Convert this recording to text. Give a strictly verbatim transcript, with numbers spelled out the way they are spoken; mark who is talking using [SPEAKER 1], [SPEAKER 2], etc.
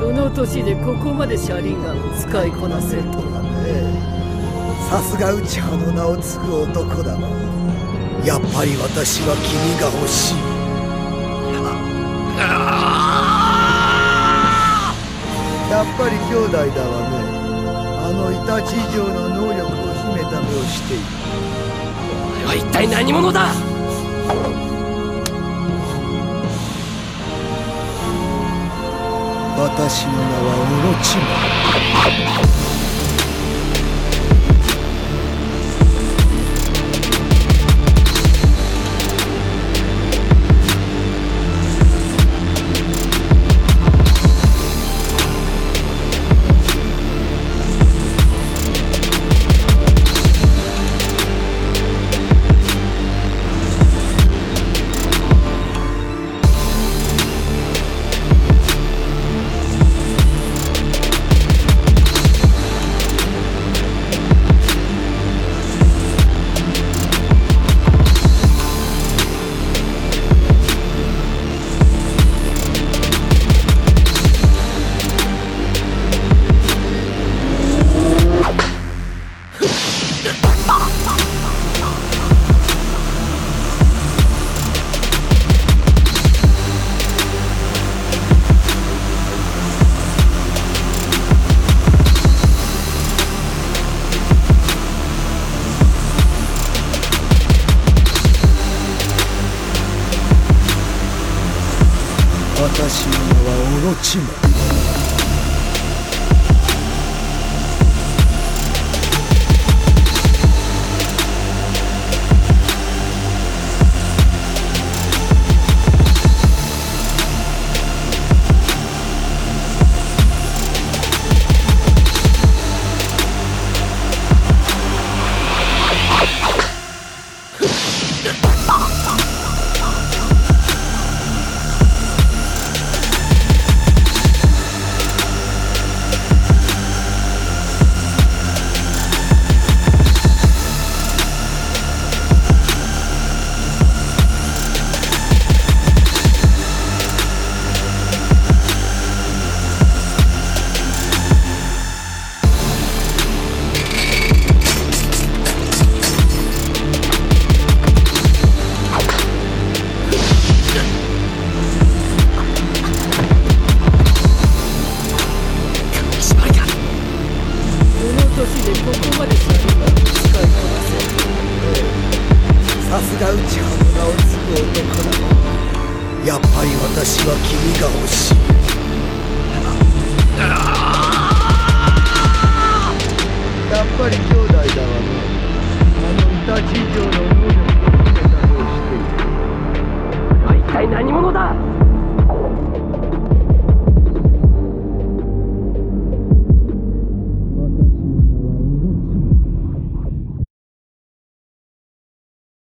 [SPEAKER 1] その年でここまで車輪ガンを使いこなせるとはね。
[SPEAKER 2] さすが内派の名を継ぐ男だな。やっぱり私は君が欲しい。やっぱり兄弟だわね。あのイタチ以上の能力を秘めた目をしている。
[SPEAKER 3] お前は一体何者だ。
[SPEAKER 2] 私の名はオロチマ。私の名はオロチマ。さすが内派の名を継ぐ男だ。やっぱり私は君が欲しい。やっぱり兄弟だわね。あのイタチ以上の能力を秘めた目をしている。
[SPEAKER 3] お前は一体何者だ。